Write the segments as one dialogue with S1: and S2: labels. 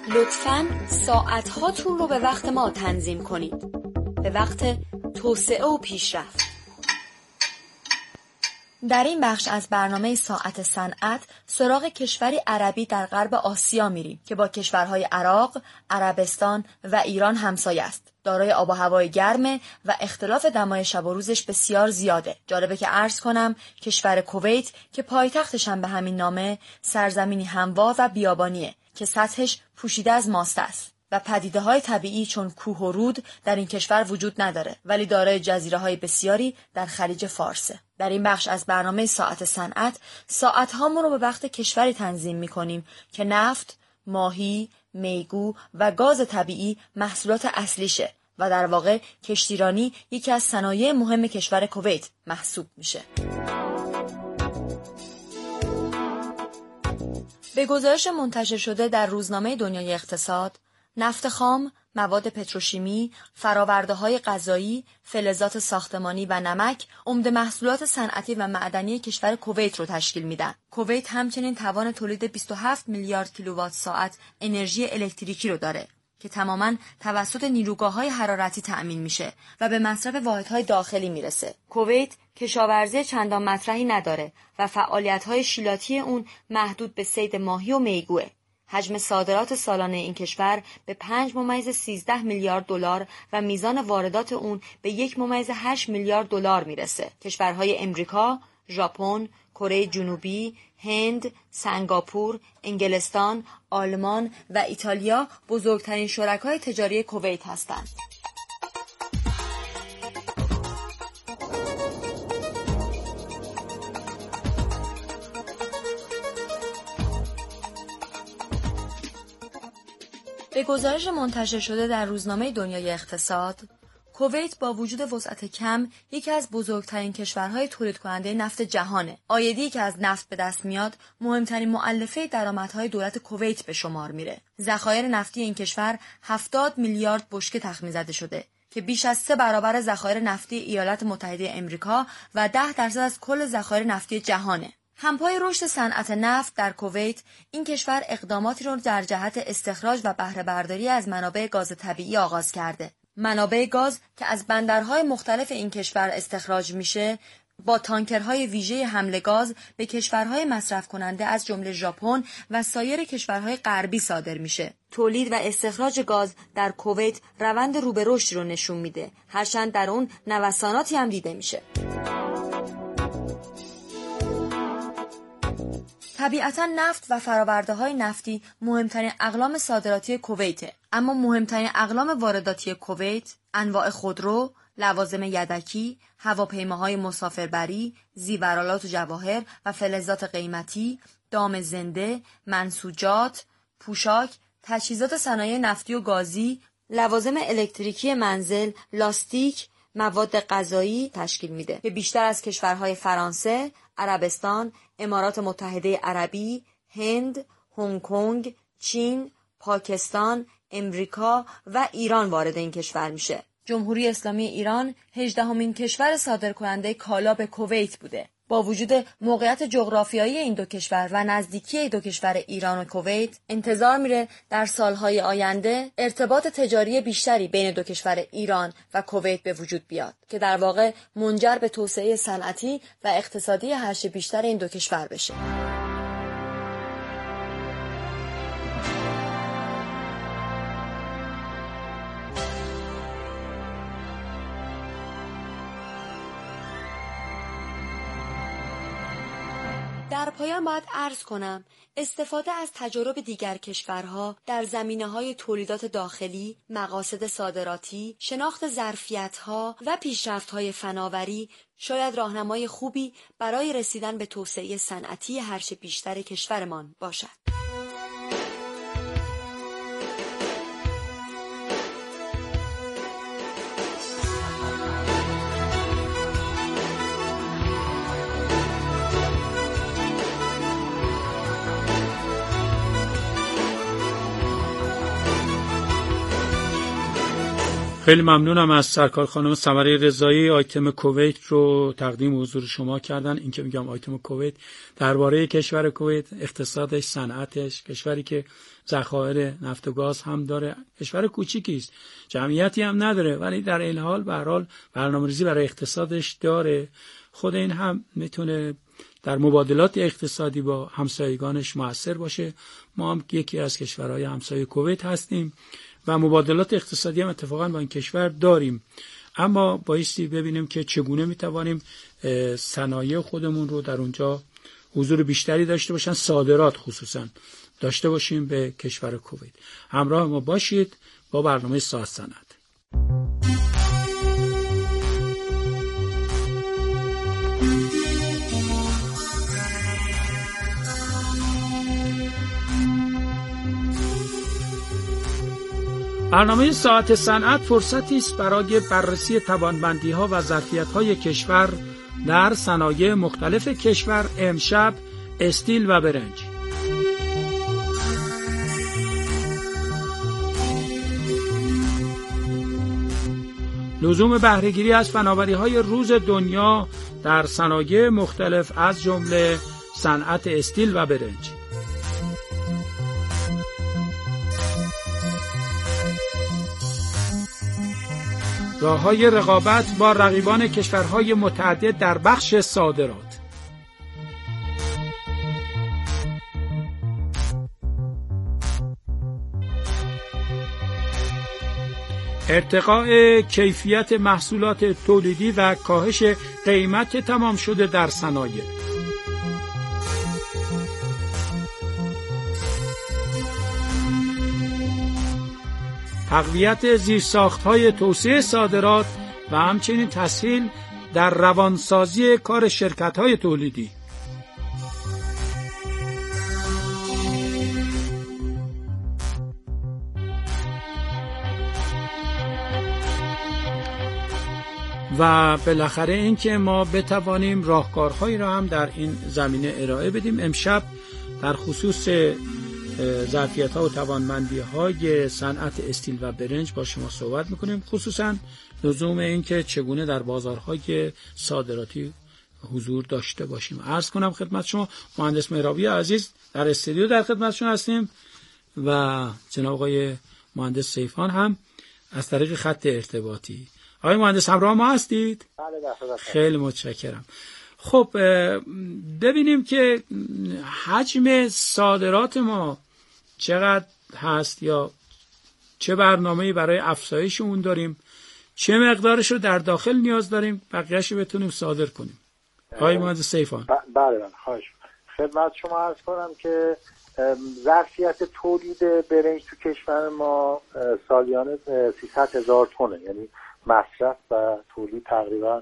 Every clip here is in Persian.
S1: لطفاً ساعت‌هاتون رو به وقت ما تنظیم کنید. به وقت توسعه و پیشرفت. در این بخش از برنامه ساعت صنعت سراغ کشوری عربی در غرب آسیا میریم که با کشورهای عراق، عربستان و ایران همسایه است. دارای آب و هوای گرمه و اختلاف دمای شب و روزش بسیار زیاده. جالبه که عرض کنم کشور کویت که پایتختش هم به همین نامه، سرزمینی هموار و بیابانیه که سطحش پوشیده از ماسته است و پدیده‌های طبیعی چون کوه و رود در این کشور وجود نداره، ولی دارای جزیره‌های بسیاری در خلیج فارسه. در این بخش از برنامه ساعت صنعت ساعت‌هامون رو به وقت کشوری تنظیم می‌کنیم که نفت، ماهی، میگو و گاز طبیعی محصولات اصلیشه و در واقع کشتیرانی یکی از صنایع مهم کشور کویت محسوب میشه. به گزارش منتشر شده در روزنامه دنیای اقتصاد، نفت خام، مواد پتروشیمی، فرآورده‌های غذایی، فلزات ساختمانی و نمک عمده محصولات صنعتی و معدنی کشور کویت رو تشکیل میدن. کویت همچنین توان تولید 27 میلیارد کیلووات ساعت انرژی الکتریکی رو داره که تماماً توسط نیروگاه‌های حرارتی تأمین میشه و به مصرف واحدهای داخلی میرسه. کویت کشاورزی چندان مطرحی نداره و فعالیت‌های شیلاتی اون محدود به صید ماهی و میگوه. حجم صادرات سالانه این کشور به 5.13 میلیارد دلار و میزان واردات اون به 1.8 میلیارد دلار میرسه. کشورهای امریکا، ژاپن، کره جنوبی، هند، سنگاپور، انگلستان، آلمان و ایتالیا بزرگترین شرکای تجاری کویت هستند. به گزارش منتشر شده در روزنامه دنیای اقتصاد، کویت با وجود وسعت کم یکی از بزرگترین کشورهای تولید کننده نفت جهانه. عایدی که از نفت به دست میاد مهمترین مؤلفه درآمدهای دولت کویت به شمار میره. ذخایر نفتی این کشور 70 میلیارد بشکه تخمین زده شده که بیش از 3 برابر ذخایر نفتی ایالات متحده آمریکا و 10% از کل ذخایر نفتی جهانه. همپای رشد صنعت نفت در کویت، این کشور اقداماتی را در جهت استخراج و بهره برداری از منابع گاز طبیعی آغاز کرده. منابع گاز که از بندرهای مختلف این کشور استخراج میشه، با تانکرهای ویژه حمل گاز به کشورهای مصرف کننده از جمله ژاپن و سایر کشورهای غربی صادر میشه. تولید و استخراج گاز در کویت روند رو به رشد رو نشون میده، هرچند در اون نوساناتی هم دیده میشه. طبیعتاً نفت و فرآورده‌های نفتی مهمترین اقلام صادراتی کویته، اما مهمترین اقلام وارداتی کویت انواع خودرو، لوازم یدکی، هواپیماهای مسافربری، زیورآلات و جواهر و فلزات قیمتی، دام زنده، منسوجات، پوشاک، تجهیزات صنایع نفتی و گازی، لوازم الکتریکی منزل، لاستیک، مواد غذایی تشکیل میده که بیشتر از کشورهای فرانسه، عربستان، امارات متحده عربی، هند، هنگ کنگ، چین، پاکستان، امریکا و ایران وارد این کشور میشه. جمهوری اسلامی ایران 18مین کشور صادرکننده کالا به کویت بوده. با وجود موقعیت جغرافیایی این دو کشور و نزدیکی دو کشور ایران و کویت، انتظار میره در سالهای آینده ارتباط تجاری بیشتری بین دو کشور ایران و کویت به وجود بیاد که در واقع منجر به توسعه صنعتی و اقتصادی هرچه بیشتر این دو کشور بشه. در پایان باید عرض کنم استفاده از تجارب دیگر کشورها در زمینه‌های تولیدات داخلی، مقاصد صادراتی، شناخت ظرفیت‌ها و پیشرفت‌های فناوری شاید راهنمای خوبی برای رسیدن به توسعه صنعتی هرچه بیشتر کشورمان باشد.
S2: خیلی ممنونم از سرکار خانم ثمره رضایی. آیتم کویت رو تقدیم حضور شما کردن. این که میگم آیتم کویت درباره کشور کویت، اقتصادش، صنعتش، کشوری که ذخایر نفت و گاز هم داره، کشور کوچیکی است، جمعیتی هم نداره، ولی در این حال به هر حال برنامه‌ریزی برای اقتصادش داره. خود این هم میتونه در مبادلات اقتصادی با همسایگانش موثر باشه. ما هم یکی از کشورهای همسایه کویت هستیم و مبادلات اقتصادی هم اتفاقا با این کشور داریم، اما بایستی ببینیم که چگونه میتوانیم صنایع خودمون رو در اونجا حضور بیشتری داشته باشن، صادرات خصوصا داشته باشیم به کشور کویت. همراه ما باشید با برنامه ساعت صنعت. برنامه ساعت صنعت فرصتی است برای بررسی توانمندی‌ها و ظرفیت‌های کشور در صنایع مختلف کشور. امشب استیل و برنج. لزوم بهره‌گیری از فناوری‌های روز دنیا در صنایع مختلف از جمله صنعت استیل و برنج. راه‌های رقابت با رقیبان کشورهای متعدد در بخش صادرات. ارتقاء کیفیت محصولات تولیدی و کاهش قیمت تمام شده در صنایع. تقویت زیرساخت‌های توسعه صادرات و همچنین تسهیل در روانسازی کار شرکت‌های تولیدی. و بالاخره این که ما بتوانیم راهکارهایی را هم در این زمینه ارائه بدیم. امشب در خصوص ظرفیت‌ها و توانمندی‌های صنعت استیل و برنج با شما صحبت می‌کنیم، خصوصاً لزوم این که چگونه در بازارهای صادراتی حضور داشته باشیم. عرض کنم خدمت شما مهندس مهرابی عزیز در استودیو در خدمتشون هستیم و جناب آقای مهندس سیفان هم از طریق خط ارتباطی. آقای مهندس همراه ما هستید؟
S3: بله.
S2: خیلی متشکرم. خب ببینیم که حجم صادرات ما چقدر هست یا چه برنامه‌ای برای افزایش اون داریم، چه مقدارش رو در داخل نیاز داریم، بقیه‌اش رو بتونیم صادر کنیم. آقای مهندس سیفان.
S3: بله خواهش خدمت شما عرض کنم که ظرفیت تولید برنج تو کشور ما سالیانه 300,000 تنه، یعنی مصرف و تولید تقریبا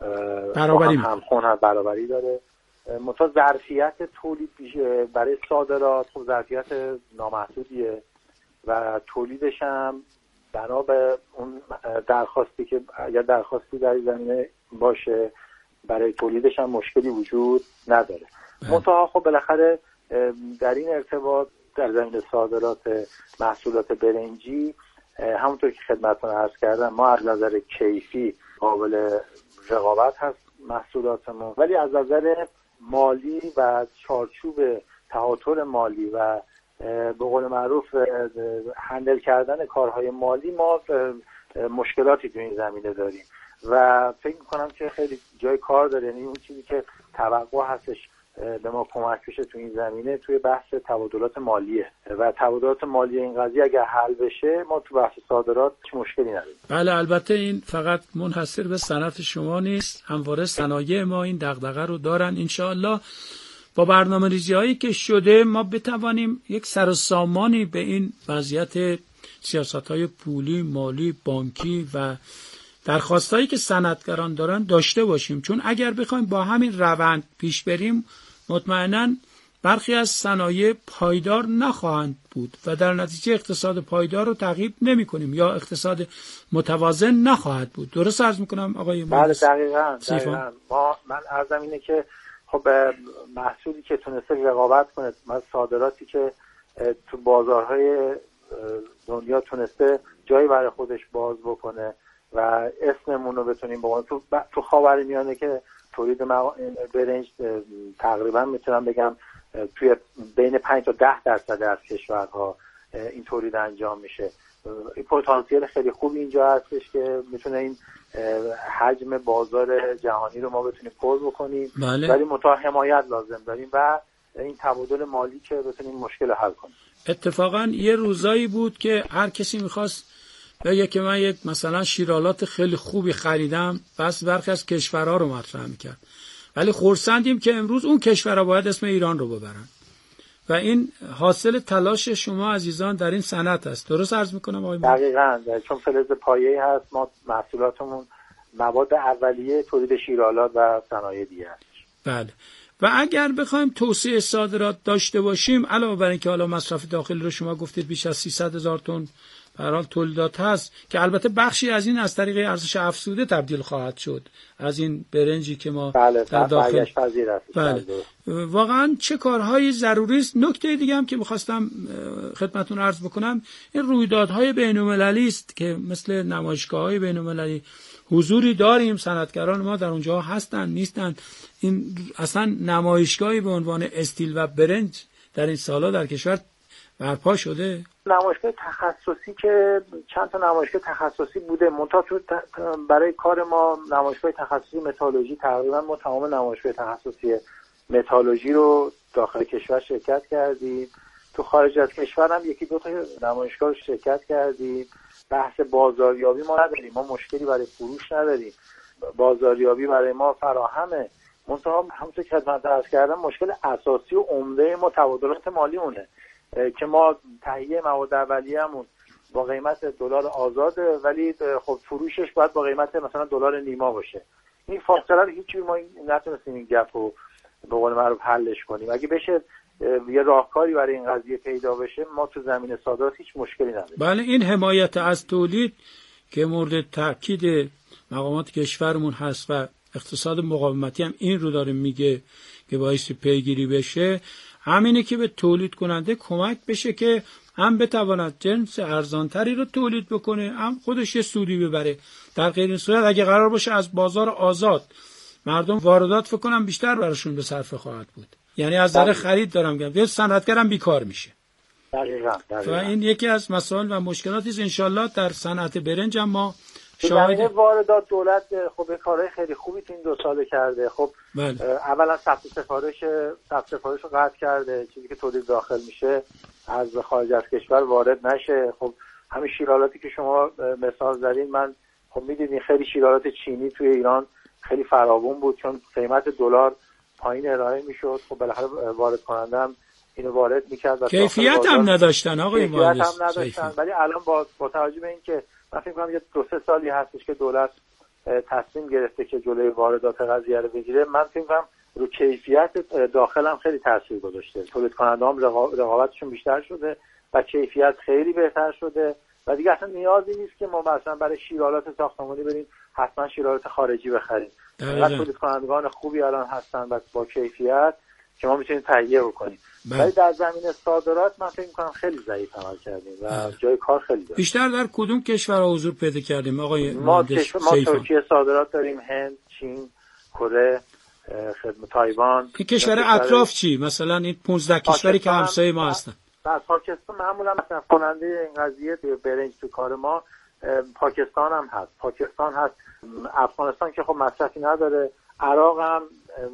S3: برابری داره. منتها ظرفیت تولید برای صادرات خب ظرفیت نامحدودیه و تولیدش هم بنا به اون درخواستی که اگر درخواستی در این زمینه باشه برای تولیدش هم مشکلی وجود نداره. منتها خب بالاخره در این ارتباط در زمینه صادرات محصولات برنجی همونطور که خدمتتون عرض کردم ما از نظر کیفی قابل رقابت هست محصولاتمون، ولی از نظر مالی و چارچوب تهاتر مالی و به قول معروف هندل کردن کارهای مالی ما مشکلاتی تو این زمینه داریم و فکر میکنم که خیلی جای کار داره. یعنی اون چیزی که توقع هستش به ما کمک بشه تو این زمینه توی بحث تبادلات مالیه و تبادلات مالی این قضیه اگر حل بشه ما تو بحث صادرات هیچ مشکلی نداریم.
S2: بله البته این فقط منحصر به صنعت شما نیست، همواره صنایع ما این دغدغه رو دارن. انشاءالله با برنامه‌ریزی‌هایی که شده ما بتوانیم یک سر و سامانی به این وضعیت سیاست‌های پولی، مالی، بانکی و درخواستایی که صنعتگران دارن داشته باشیم، چون اگر بخوایم با همین روند پیش بریم مطمئناً برخی از صنایع پایدار نخواهند بود و در نتیجه اقتصاد پایدار رو تعقیب نمی کنیم یا اقتصاد متوازن نخواهد بود. درست عرض میکنم آقای
S3: مهندس؟ بله دقیقاً. من عرضم اینه که خب محصولی که تونسته رقابت کنه، صادراتی که تو بازارهای دنیا تونسته جایی برای خودش باز بکنه و اسممون رو بتونیم بگم. تو خاورمیانه که تولید برنج تقریبا میتونم بگم توی بین 5 تا 10% از کشورها این تولید انجام میشه. این پتانسیل خیلی خوب اینجا هستش که میتونه این حجم بازار جهانی رو ما بتونیم پر بکنیم. ولی منتها حمایت لازم داریم و این تبادل مالی که بتونیم مشکل رو حل کنیم.
S2: اتفاقا یه روزایی بود که هر کسی میخواست بگه که من یک مثلا شیرالات خیلی خوبی خریدم، بس برخی از کشورها رو مطرح میکرد، ولی خرسندیم که امروز اون کشورها باید اسم ایران رو ببرن و این حاصل تلاش شما عزیزان در این صنعت است. درست عرض میکنم آقای مهندس؟
S3: دقیقاً، چون فلز پایه‌ای هست، ما محصولاتمون مواد اولیه تولید شیرالات و صنایع دیگه است.
S2: بله. و اگر بخوایم توسعه صادرات داشته باشیم، علاوه بر اینکه حالا مصرف داخلی رو شما گفتید بیش از 300,000 تن به هر حال تولیدات هست که البته بخشی از این از طریق ارزش افزوده تبدیل خواهد شد از این برنجی که ما در داخل. بله. واقعا چه کارهای ضروری است. نکته دیگه هم که می‌خواستم خدمتتون عرض بکنم، این رویدادهای بین‌المللی است که مثل نمایشگاه‌های بین‌المللی حضوری داریم، صنعتگران ما در اونجا هستن نیستن. این اصلا نمایشگاهی به عنوان استیل و برنج در این سالا در کشور برپا شده.
S3: نمایشگاه تخصصی که چند تا نمایشگاه تخصصی بوده، منتها برای کار ما نمایشگاه تخصصی متالورژی تقریبا ما تمام نمایشگاه تخصصی متالورژی رو داخل کشور شرکت کردیم. تو خارج از کشور هم یکی دو تا نمایشگاه رو شرکت کردیم. بحث بازاریابی ما نداریم، ما مشکلی برای فروش نداریم، بازاریابی برای ما فراهمه. منتها همونطور که خدمت عرض کردم مشکل اساسی و عمده ما تبادلات مالی مونه که ما تهیه مواد اولیه‌مون با قیمت دلار آزاده، ولی خب فروشش باید با قیمت مثلا دلار نیما باشه. این فاصله رو هیچ جور ما نتونستیم این گپ رو به قول معروف حلش کنیم. اگه بشه یه راهکاری برای این قضیه پیدا بشه، ما تو زمینه صادرات هیچ مشکلی نداریم.
S2: بله، این حمایت از تولید که مورد تاکید مقامات کشورمون هست و اقتصاد مقاومتی هم این رو داره میگه که باعث پیگیری بشه، همینه که به تولید کننده کمک بشه که هم بتواند جنس ارزانتری رو تولید بکنه، هم خودش یه سودی ببره. در غیر این صورت اگه قرار باشه از بازار آزاد مردم واردات فکر کنم بیشتر براشون به صرفه خواهد بود. یعنی از نظر خرید دارم میگم، یه صنعتگرم بیکار میشه.
S3: دقیقاً.
S2: و این یکی از مسائل و مشکلاتی است. انشالله در صنعت برنج هم ما
S3: شاهد واردات دولت خب کارهای خیلی خوبی تو این 2 سال کرده. خب اولا ثبت سفارش رو قطع کرده، چیزی که تولید داخل میشه از خارج از کشور وارد نشه. خب همین شیرالاتی که شما مثال زدین، من خب میدیدین خیلی شیرالات چینی توی ایران خیلی فراوون بود، چون قیمت دلار پایین ارائه میشد. خب بالاخره وارد کننده هم اینو وارد میکرد و
S2: کیفیت هم نداشتن آقای مهندس.
S3: کیفیت هم نداشتن. ولی الان با توجه به اینکه من فکر کنم یه 2-3 سالی هستش که دولت تصمیم گرفته که جلوی واردات قضیه رو بگیره، من فکر کنم رو کیفیت داخل هم خیلی تاثیر گذاشته. تولید کننده هم رقابتشون بیشتر شده و کیفیت خیلی بهتر شده و دیگه اصلا نیازی نیست که ما مثلا برای شیرالات ساختمانی بریم حتما شیرالات خارجی بخریم. تولید کنندگان خوبی الان هستن و با کیفیت که ما میتونیم تهیه بکنیم. ولی در زمینه صادرات من فکر می‌کنم خیلی ضعیف عمل کردیم و جای کار خیلی داره.
S2: بیشتر در کدوم کشورها حضور پیدا کردیم آقای
S3: ما ترکیه صادرات داریم، هند، چین، کره، تایوان.
S2: این کشور اطراف چی؟ مثلا این 15 کشوری که همسایه ما هستن.
S3: پاکستان معمولا مصرف کننده این قضیه برنج تو کار ما پاکستان هم هست. پاکستان هست، افغانستان که خب مصرفی نداره، عراق هم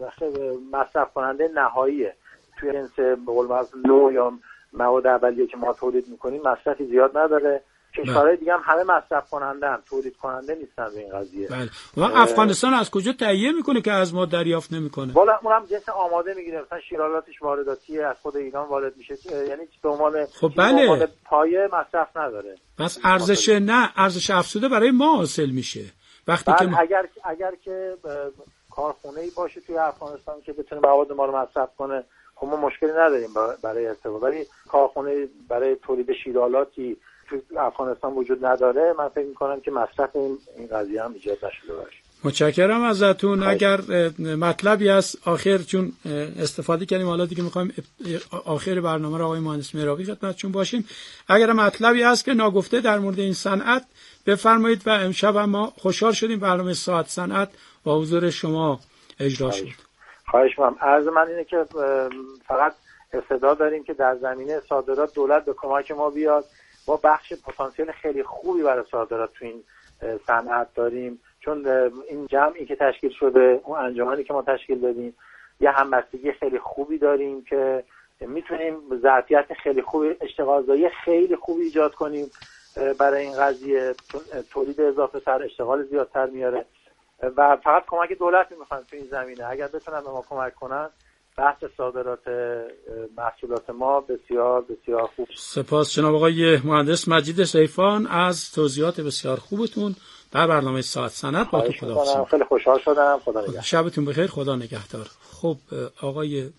S3: مصرف کننده نهاییه. توی جنس به قول معروف لو یا مواد اولیه که ما تولید میکنیم مصرفی زیاد نداره. کشورهای دیگه هم همه مصرف کنندن، تولید کننده نیستن به این قضیه.
S2: بله. و افغانستان از کجا تهیه میکنه که از ما دریافت نمیکنه؟
S3: والا اونم جنس آماده میگیره، مثلا شیرالاتش وارداتیه، از خود ایران وارد میشه، یعنی به عنوان
S2: خب بله
S3: پایه مصرف نداره.
S2: پس ارزش افزوده برای ما حاصل میشه وقتی که
S3: اگر که کارخونه‌ای باشه توی افغانستان که بتونه مواد ما رو مصرف کنه، خب ما مشکلی نداریم برای استفاده. ولی کارخونه برای تولید شیرالاتی تو افغانستان وجود نداره، من فکر می‌کنم که مصرف این قضیه هم ایجاد نشده باشه.
S2: متشکرم ازتون. اگر مطلبی از آخر، چون استفاده کردیم حالا دیگه میخوایم آخر برنامه رو آقای مهندس مهرابی خدمتتون باشیم، اگر مطلبی هست که ناگفته در مورد این صنعت بفرمایید. و امشب ما خوشحال شدیم برنامه ساعت صنعت با حضور شما اجرا شد.
S3: خواهش می‌کنم. عرض من اینه که فقط استعداد داریم که در زمینه صادرات دولت به کمک ما بیاد. ما بخش پتانسیل خیلی خوبی برای صادرات تو این صنعت داریم، چون این جمعی که تشکیل شده، اون انجمنی که ما تشکیل دادیم، یه همبستگی خیلی خوبی داریم که میتونیم ظرفیت خیلی خوبی، اشتغالزایی خیلی خوبی ایجاد کنیم برای این قضیه. تولید اضافه تر، اشتغال زیادتر میاره و فقط کمک دولت میخوان تو این زمینه. اگر بتونن به ما کمک کنن، بحث صادرات محصولات ما بسیار بسیار خوب.
S2: سپاس جناب آقای مهندس مجید سیفان از توضیحات بسیار خوبتون در برنامه ساعت صنعت. با تو خدا.
S3: خیلی خوشحال شدم. خدا نگهدار.
S2: شبتون بخیر. خدا نگهدار. خب آقای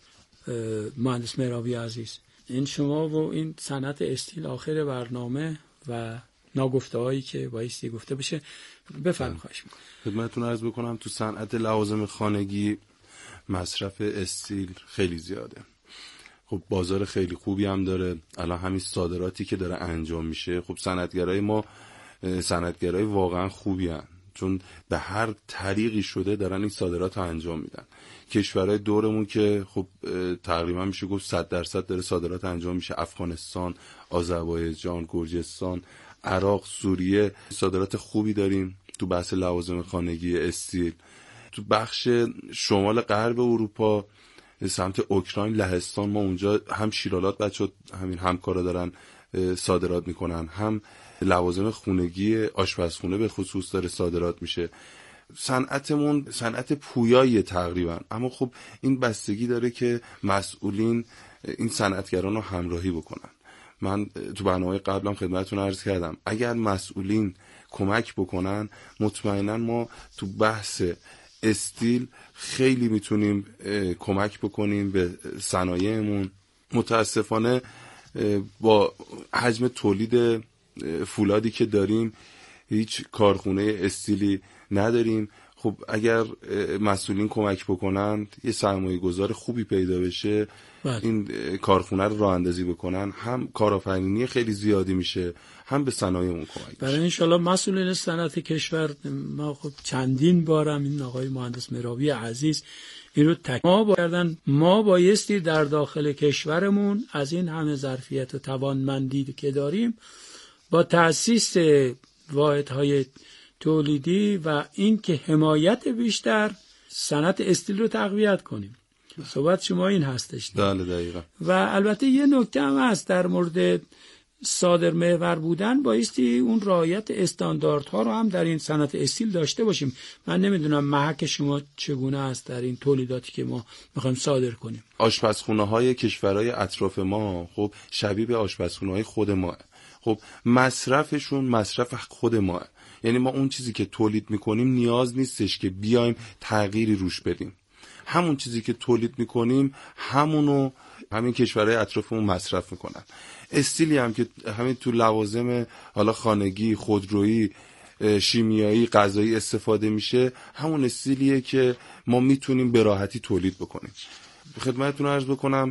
S2: مهندس مهرابی عزیز، این شما و این صنعت استیل آخر برنامه و ناگفته هایی که بایستی گفته بشه بفرمایید. خواهش می‌کنم.
S4: خدمتتون عرض بکنم تو صنعت لوازم خانگی مصرف استیل خیلی زیاده. خب بازار خیلی خوبی هم داره. الان همین صادراتی که داره انجام میشه، خب صنعتگرای ما صنعتگرای واقعا خوبی هن، چون به هر طریقی شده دارن این صادرات رو انجام میدن. کشورهای دورمون که خب تقریبا میشه گفت 100% داره صادرات انجام میشه، افغانستان، آذربایجان، گرجستان، عراق، سوریه، صادرات خوبی داریم تو بحث لوازم خانگی استیل. تو بخش شمال غرب اروپا سمت اوکراین، لهستان، ما اونجا هم شیرالات بچه همین همکارا دارن صادرات میکنن، هم لوازم خونگی آشپزخونه به خصوص داره صادرات میشه. صنعتمون صنعت پویایی تقریبا، اما خب این بستگی داره که مسئولین این صنعتگران رو همراهی بکنن. من تو برنامه قبلم خدمتتون عرض کردم اگر مسئولین کمک بکنن، مطمئنا ما تو بحث استیل خیلی میتونیم کمک بکنیم به صنایعمون. متاسفانه با حجم تولید فولادی که داریم هیچ کارخونه استیلی نداریم. خب اگر مسئولین کمک بکنن، یه سرمایه گذار خوبی پیدا بشه، این کارخونه رو راه اندازی بکنن، هم کارآفرینی خیلی زیادی میشه، هم به صنایعمون کمک میشه.
S2: برای انشالله مسئولین صنعت کشور، ما خب چندین بارم این آقای مهندس مهرابی عزیز این رو ما بایستی در داخل کشورمون از این همه ظرفیت و توانمندی که داریم با تأسیس واحدهای تولیدی و این که حمایت بیشتر صنعت استیل رو تقویت کنیم. صحبت شما این هستش.
S4: بله دقیقاً.
S2: و البته یه نکته هم هست در مورد صادر محور بودن، بایستی اون رعایت استانداردها رو هم در این صنعت استیل داشته باشیم. من نمیدونم محک شما چگونه است در این تولیداتی که ما میخوایم صادر کنیم.
S4: آشپزخونه‌های کشورهای اطراف ما خب شبیه به آشپزخونه‌های خود ما، خب مصرفشون مصرف خود ما، یعنی ما اون چیزی که تولید میکنیم نیاز نیستش که بیایم تغییری روش بدیم. همون چیزی که تولید میکنیم همونو همین کشورهای اطرافمون مصرف میکنن. استیلی هم که همین تو لوازم حالا خانگی، خودرویی، شیمیایی، غذایی استفاده میشه، همون استیلیه که ما میتونیم به راحتی تولید بکنیم. خدمتتون عرض بکنم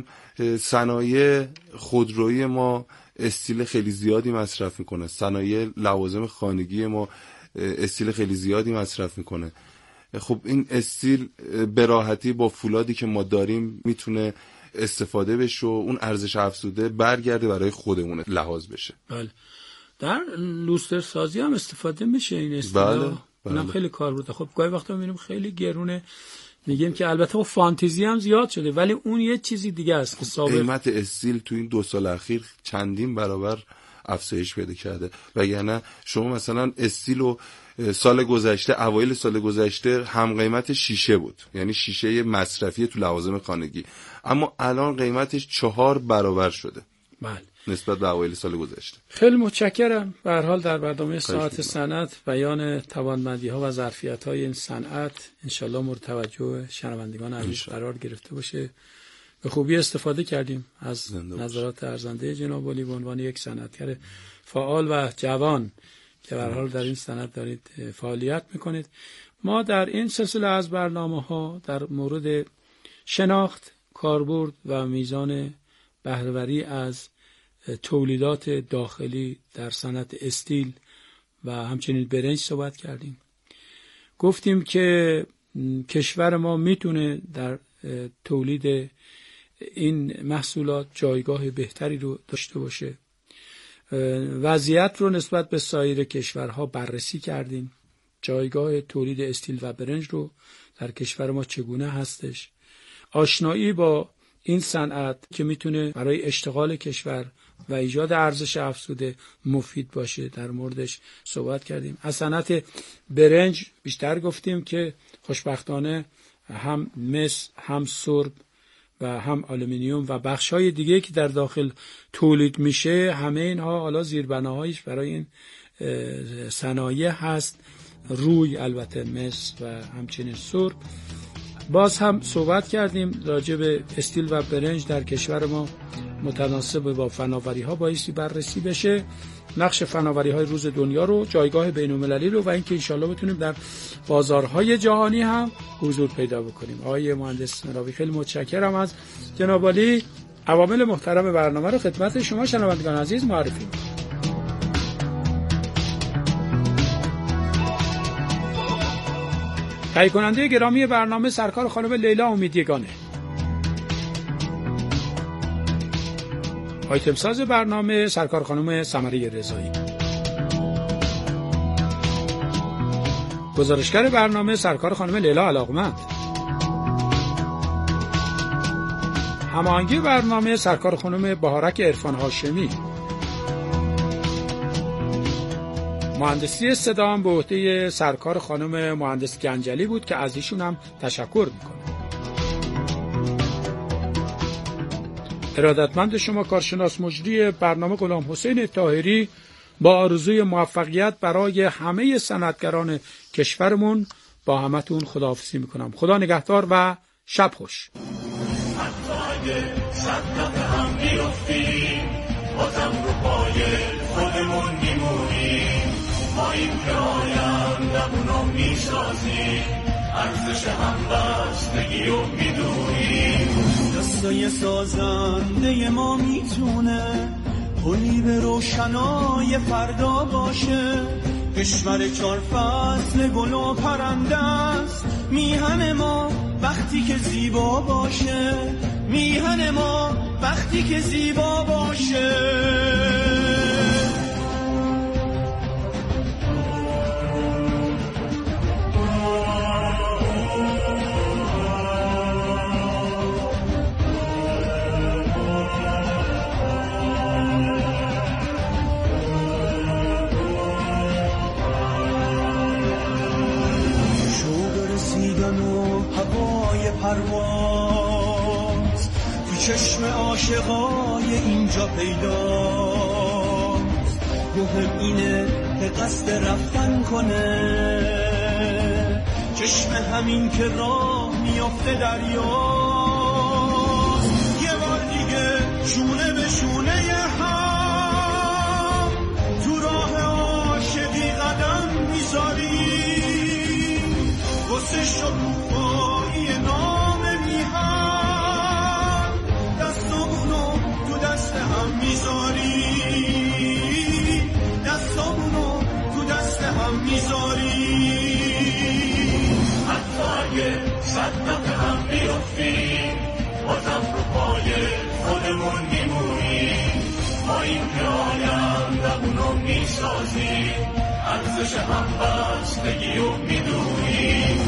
S4: صنایع خودرویی ما استیل خیلی زیادی مصرف میکنه، صنایع لوازم خانگی ما استیل خیلی زیادی مصرف میکنه. خب این استیل به راحتی با فولادی که ما داریم میتونه استفاده بشه و اون ارزش افزوده برگرده برای خودمون لحاظ بشه.
S2: بله. در لوستر سازی هم استفاده میشه این استیل.
S4: بله.
S2: اونم خیلی کار بوده. خب گاهی وقتا میبینیم خیلی گرونه، میگیم که البته خب فانتزی هم زیاد شده، ولی اون یه چیزی دیگه است که ثابت
S4: قیمت استیل تو این 2 سال اخیر چندین برابر افزایش پیدا کرده. وگرنه شما مثلا استیل سال گذشته، اوایل سال گذشته هم قیمت شیشه بود، یعنی شیشه مصرفی تو لوازم خانگی، اما الان قیمتش 4 برابر شده.
S2: بله.
S4: نسبت به اوایل سال گذشته.
S2: خیلی متشکرم. به هر حال در برنامه ساعت صنعت بیان توانمندی‌ها و ظرفیت‌های این صنعت انشالله مورد توجه شنوندگان عزیز قرار گرفته باشه. به خوبی استفاده کردیم از نظرات ارزنده جناب ولی به عنوان یک صنعتگر فعال و جوان که به هر حال در این صنعت دارید فعالیت میکنید. ما در این سلسله از برنامه‌ها در مورد شناخت، کاربرد و میزان بهره‌وری از تولیدات داخلی در صنعت استیل و همچنین برنج صحبت کردیم. گفتیم که کشور ما میتونه در تولید این محصولات جایگاه بهتری رو داشته باشه. وضعیت رو نسبت به سایر کشورها بررسی کردیم. جایگاه تولید استیل و برنج رو در کشور ما چگونه هستش. آشنایی با این صنعت که میتونه برای اشتغال کشور و ایجاد ارزش افزوده مفید باشه در موردش صحبت کردیم. از صنعت برنج بیشتر گفتیم که خوشبختانه هم مس، هم سرب و هم آلومینیوم و بخش‌های دیگه که در داخل تولید میشه، همه اینها حالا زیربناهایش برای این صنایع هست. روی البته مس و همچنین سرب. باز هم صحبت کردیم راجع به استیل و برنج در کشور ما متناسب با فناوری‌ها بایستی بررسی بشه، نقش فناوری‌های روز دنیا رو، جایگاه بین‌المللی رو و اینکه انشالله بتونیم در بازارهای جهانی هم حضور پیدا بکنیم. آقای مهندس مراوی خیلی متشکرم از جناب عالی. عوامل محترم برنامه رو خدمت شما شنوندگان عزیز معرفی می‌کنم. تهیه کننده گرامی برنامه سرکار خانم لیلا امیدیگانه. آیتم ساز برنامه سرکار خانم سمره رضایی. گزارشگر برنامه سرکار خانم لیلا علاقمند. هماهنگی برنامه سرکار خانم بهارک عرفان هاشمی. مهندسی صدا هم به عهده سرکار خانم مهندس گنجلی بود که از ایشون هم تشکر میکنم. ارادتمند شما کارشناس مجری برنامه غلام حسین طاهری با آرزوی موفقیت برای همه صنعتگران کشورمون با همتون خداحافظی میکنم. خدا نگهدار و شب خوش.
S5: ما این که آیندمونو میسازیم، ارزش همبستگی رو میدونیم. دستای سازنده ما میتونه پلی به روشنای فردا باشه. کشور 4 فصل گل و پرنده است، میهن ما وقتی که زیبا باشه. میهن ما وقتی که زیبا باشه. پرواز تو چشم عاشقای اینجا پیداست. مهم اینه که قصد رفتن کنه، چشم همین که راه میافته دریاست. یه بار دیگه شونه به شونه هم تو راه عاشقی قدم میذاریم. واسه شکوفایی نام میهن دستامونو تو دست هم میذاریم. دستامونو تو دست هم میذاریم. حتی اگه صدمت هم بیفتیم بازم رو پای خودمون میمونیم. ما این که آیندمونو میسازیم، ارزش همبستگی رو میدونیم.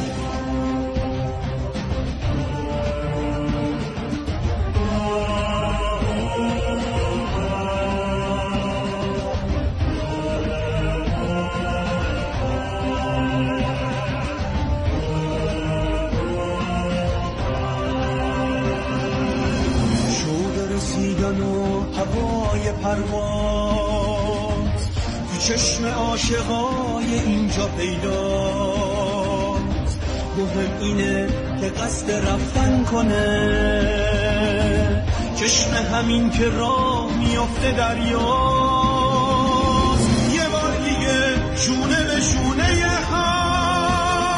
S5: هوای پرواز تو چشم عاشقای اینجا پیداست. مهم اینه که قصد رفتن کنه، چشم همین که راه میافته دریاست. یه بار دیگه شونه به شونه هم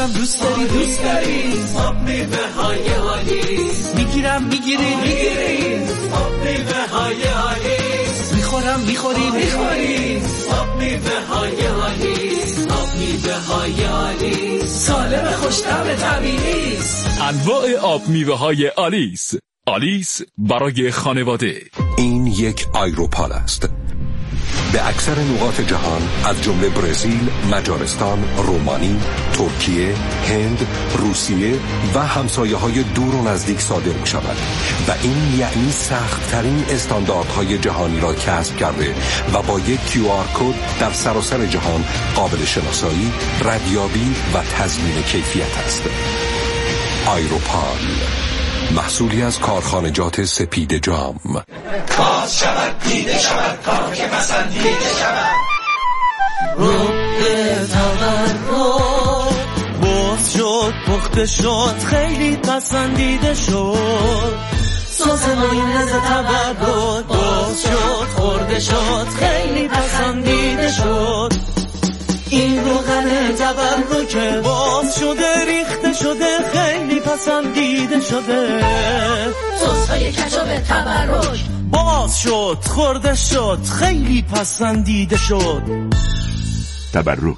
S5: میخورم دوست داری آب میوه های آلیس میگیرم میگیری آب میوه های آلیس میخورم میخوری آب میوه های آلیس آب میوه های آلیس سالم خوش‌طعم طبیعی است.
S6: انواع آب میوه های آلیس. آلیس برای خانواده.
S7: این یک آیروپال است. به اکثر نقاط جهان از جمله برزیل، مجارستان، رومانی، ترکیه، هند، روسیه و همسایه‌های دور و نزدیک صادر می‌شود و این یعنی سخت‌ترین استانداردهای جهانی را کسب کرده و با یک QR کد در سراسر جهان قابل شناسایی، ردیابی و تضمین کیفیت است. آیروپال، محصولی از کارخانجات سپید جام.
S5: باز شود دیده شود کار که پسندیده شود رو به تورد باز شد پخته شد خیلی پسندیده شد سس مایونز تورد باز شد خورده شد خیلی پسندیده شد این روغن تورد باز شده ریخته شده خیلی پسندیده شده سس های کچاپ تورد باز شد خورده شد خیلی پسندیده شد.
S6: تبرک.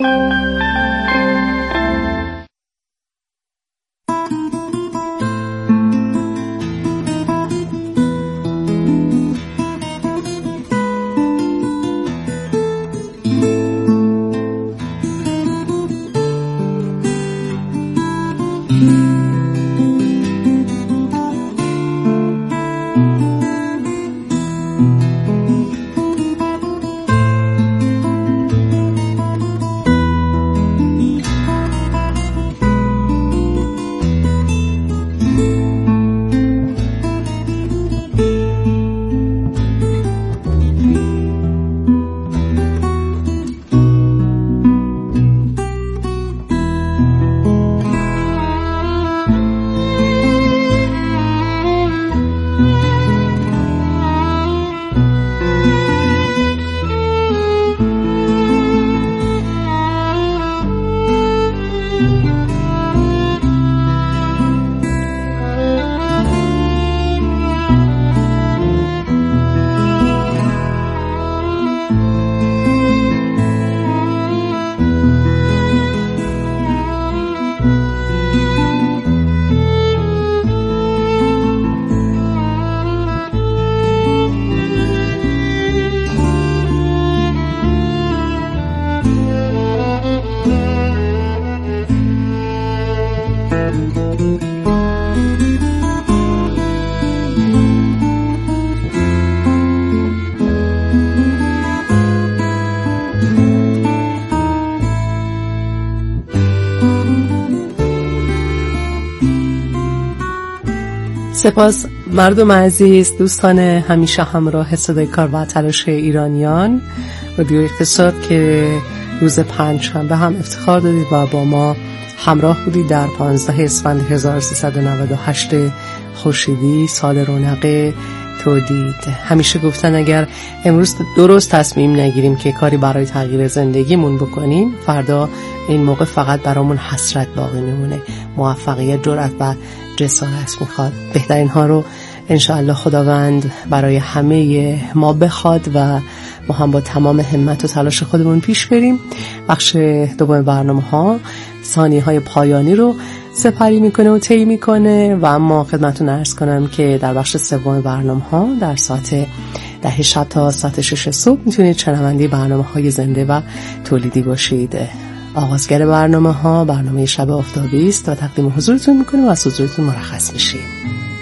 S8: سپاس مردم عزیز، دوستان همیشه همراه صدای کار و تلاش ایرانیان رادیو اقتصاد که روز پنجشنبه هم افتخار دادید و با ما همراه بودید در 15 اسفند 1398 خورشیدی، سال رونق تولید. همیشه گفتن اگر امروز درست تصمیم نگیریم که کاری برای تغییر زندگیمون بکنیم، فردا این موقع فقط برامون حسرت باقی میمونه. موفقیت، جرأت و جسارت میخواد. بهترین ها رو انشاءالله خداوند برای همه ما بخواد و ما هم با تمام همت و تلاش خودمون پیش بریم. بخش دوم برنامه ها ثانیه های پایانی رو سپری میکنه و طی میکنه و اما خدمتتون عرض کنم که در بخش سوم برنامه ها در ساعت 10 شب تا ساعت 6 صبح میتونید شنونده برنامه های زنده و تولیدی باشید. آغازگر برنامه ها برنامه شب آفتابی است و تقدیم حضورتون میکنیم و از حضورتون مرخص میشیم.